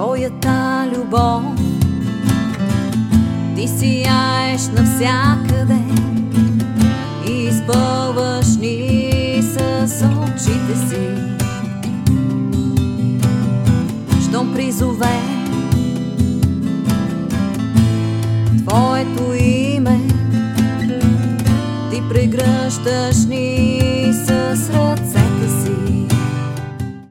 твоята любов. Ти сияеш навсякъде и изпълваш ни с очите си. Щом призове твоето име, ти прегръщаш